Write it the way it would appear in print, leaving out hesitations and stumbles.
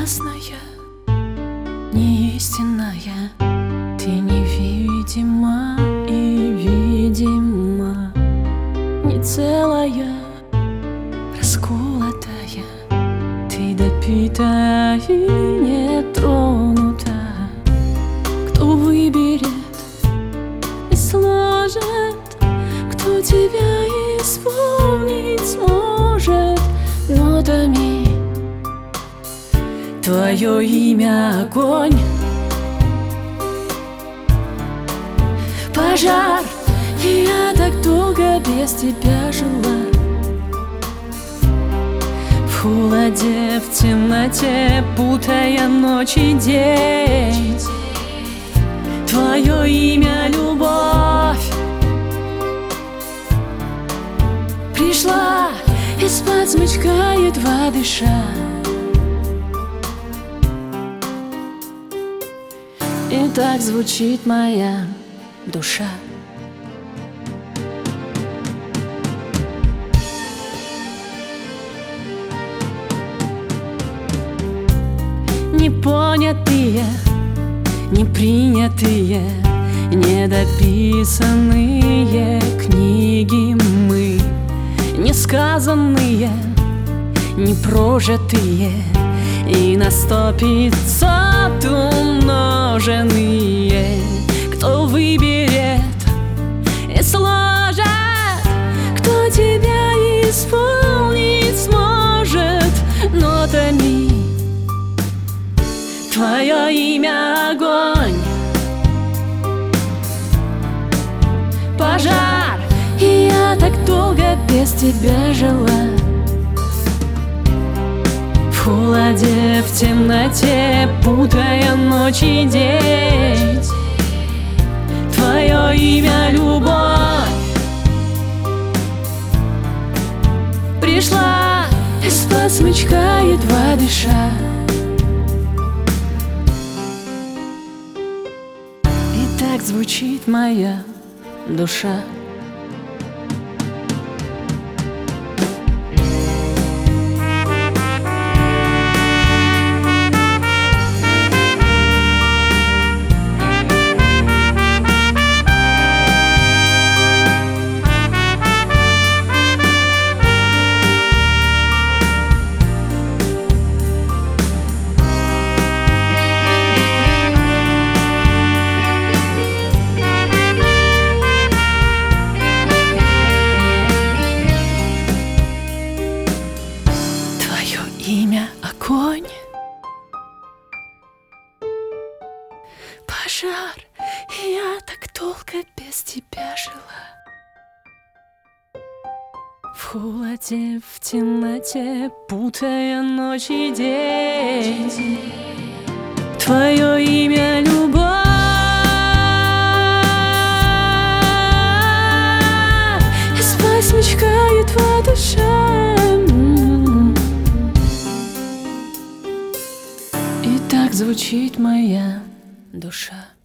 неясная, неистинная, ты невидима и видима, не целая, расколотая, ты допита и не тронута. Кто выберет и сложит, кто тебя исполнить сможет нотами? Твое имя огонь, пожар, и я так долго без тебя жила. В холоде, в темноте, путая ночь и день. Твое имя любовь пришла из-под смычка, едва дыша. И так звучит моя душа. Непонятые, непринятые, недописанные книги мы, несказанные, непрожитые, и на 100-500 умноженные. Кто выберет и сложит, кто тебя исполнить сможет нотами? Твое имя огонь, пожар, и я так долго без тебя жила. В холоде, в темноте, путая ночь и день. Твое имя любовь пришла из-под смычка, едва дыша. И так звучит моя душа. Имя огонь, пожар, и я так долго без тебя жила. В холоде, в темноте, путая ночь и день. Твое имя любовь из-под смычка, едва дыша. Так звучит моя душа.